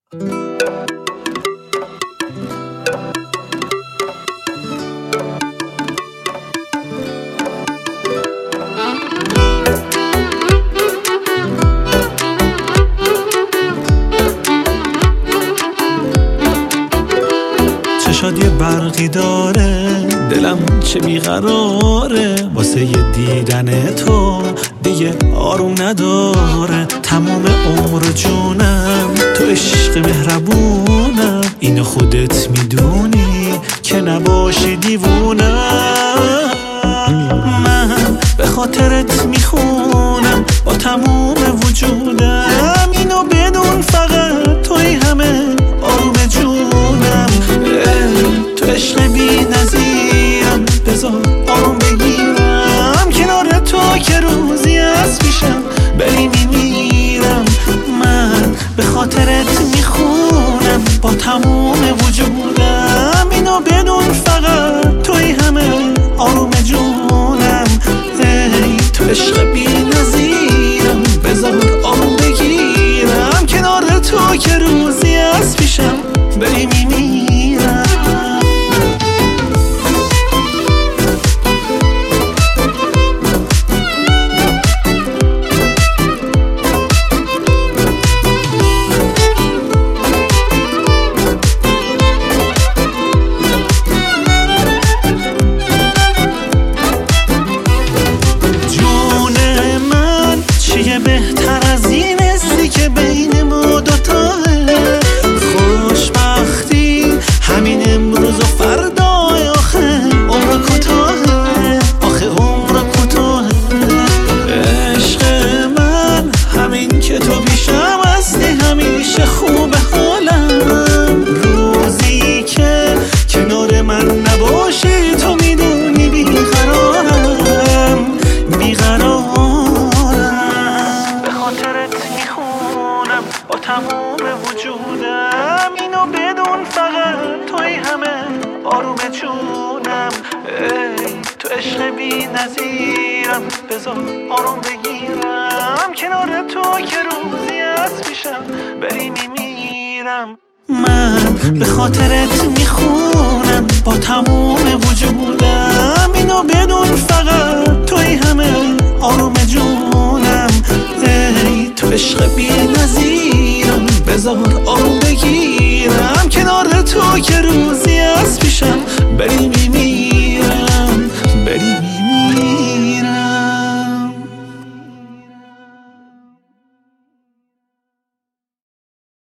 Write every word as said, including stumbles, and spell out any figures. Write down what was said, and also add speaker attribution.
Speaker 1: چشات یه برقی داره، دلم چه بیقراره واسه یه دیدن تو، دیگه آروم نداره. تمام عمر جونم تو عشق مهربونم، اینو خودت میدونی که نباشی دیوونم. من به خاطرت میخونم با تمام وجودم، اینو بدون فقط توی همه آروم جونم. تو عشق بی نظیرم، بذار آروم بگیرم کنار تو که روزی از پیشم بری میمیرم. من به خاطرت میخونم با تمام وجودم، اینو بدون فقط توی همه آروم جونم. ای تو عشق بی نظیرم، بذار آروم بگیرم کنار تو که روزی از پیشم بری میمیرم. بهتر از این استی که بین ما دوتاه، خوشبختی همین امروز و فردا، آخه عمر کوتاهه، آخه عمر کوتاهه. عشق من همین که تو پیشم هستی، همیشه خوبه حالم. روزی که کنار من نباشی تو میدونی بیقرارم، بیقرارم. با تمام وجودم، اینو بدون فقط توی همه آروم جونم. ای تو عشق بی نظیرم، بذار آروم بگیرم کنار تو که روزی از پیشم بری میمیرم. من به خاطرت میخونم با تمام وجودم، اینو بدون فقط توی همه آروم جونم. ای تو عشق بی نظیرم، بذار آروم